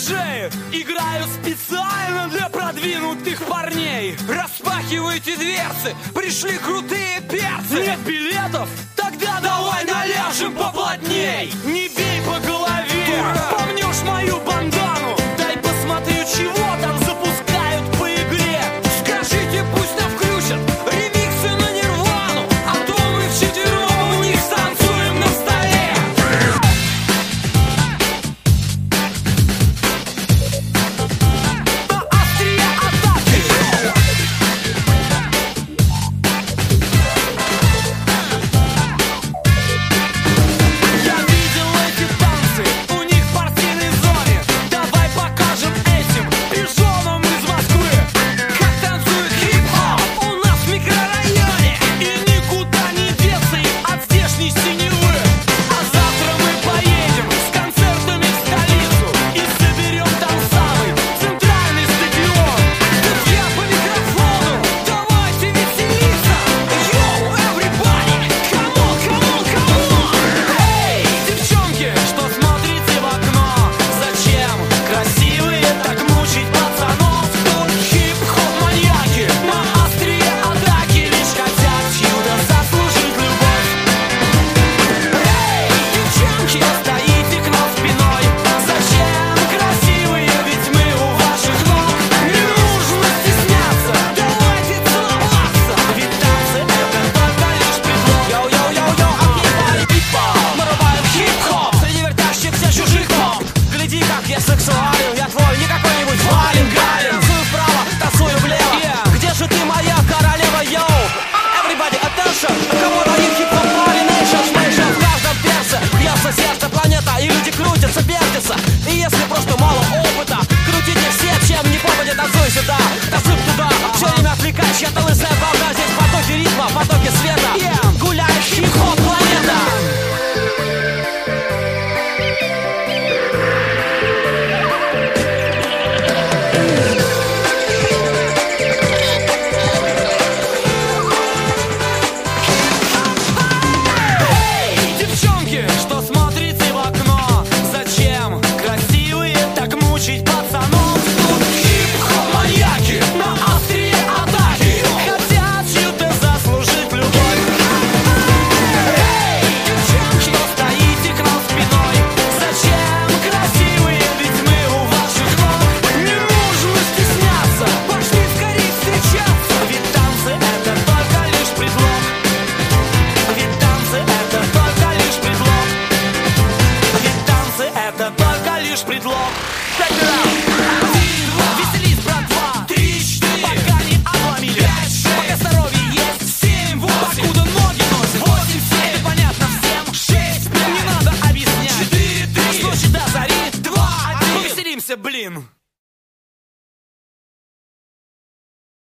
диджеи играют специально для продвинутых парней. Распахивайте дверцы, пришли крутые перцы. Нет билетов? Тогда давай наляжем поплотней. Не бей по голове, помнешь мою бандану? Дай посмотрю, чего там запускают по игре. Скажите, пусть нам включат ремиксы на Нирвану, а то мы вчетвером у них танцуем на столе. На острие атаки. Я видел эти танцы у них в партийной зоне. Давай покажем этим пижонам из Москвы, как танцует хип-хоп у нас в микрорайоне. И никуда не деться им от здешней синевы. А завтра мы поедем с концертами в столицу и соберем там самый центральный стадион. Тут я по микрофону, давайте веселиться. Йоу, everybody, come on, come on, come on. Эй, девчонки, что смотрите в окно? Зачем красивые так мучить пацанов? Тут хип-хоп маньяки на острие атаки, лишь хотят чудо заслужить любовь. Эй, девчонки, стоите к нам спиной. Зачем красивые, ведь мы у ваших ног. Не нужно стесняться, давайте целоваться, ведь танцы это только лишь предлог. Йоу-йоу-йоу-йоу, окей, people, мы рубаем хип-хоп среди вертящихся чужих ног. Гляди, как я сексуален, я твой не какой-нибудь Вален Галин. Танцую вправо, танцую влево, где же ты, моя королева, йоу? Everybody, attention, кому дают хип-хоп пари, nation, nation. В каждом перце бьется сердце, планета, и люди крутятся, вертятся. И если просто мало опыта, крутите все, чем не попадет, танцуй сюда, танцуй туда. Все время отвлекай, чья-то лысая волна. Здесь потоки ритма, потоки света. Гуляет хип-хоп планета. Эй, девчонки, что смотрите в окно? Зачем красивые так мучить пацанов? Тут хип-хоп маньяки на острие атаки, хотят чью-то заслужить любовь. Эй, девчонки, что стоите к нам спиной? Зачем красивые, ведь мы у ваших ног. Не нужно стесняться, пошли скорее встречаться, ведь танцы это только лишь предлог. Ведь танцы это только лишь предлог. Ведь танцы это только лишь предлог. Check it out. 1, 2, веселись, братва. 3, 4, пока не обломили. 5, 6, пока здоровье есть. 7, 8, покуда ноги носят. 8, 7, понятно всем. 6, 5, не надо объяснять. 4, 3, с ночи до зари. 2, 1, повеселимся, блин.